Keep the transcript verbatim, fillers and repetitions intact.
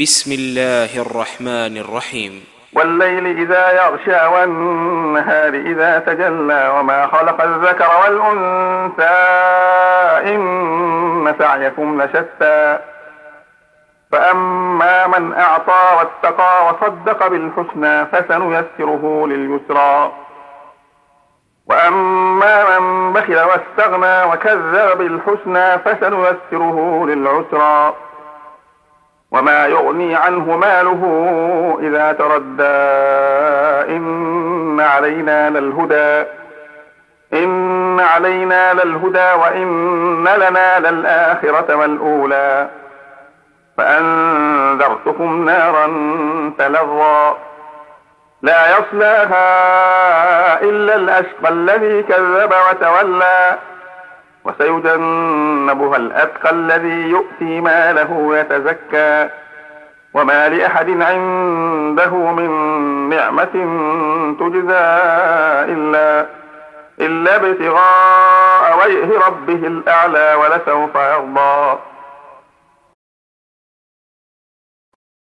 بسم الله الرحمن الرحيم. والليل إذا يغشى والنهار إذا تجلى وما خلق الذكر والأنثى إن سعيكم لشتى فأما من أعطى واتقى وصدق بالحسنى فسنيسره لليسرى وأما من بخل واستغنى وكذب بالحسنى فسنيسره للعسرى وما يغني عنه ماله إذا تردى إن علينا للهدى إن علينا للهدى وإن لنا للآخرة والأولى فأنذرتكم نارا تلظى لا يصلاها إلا الأشقى الذي كذب وتولى وسيجنبها الأتقى الذي يؤتي ماله يتزكى وما لأحد عنده من نعمة تجزى إلا إلا ابتغاء وجه ربه الأعلى ولسوف يرضى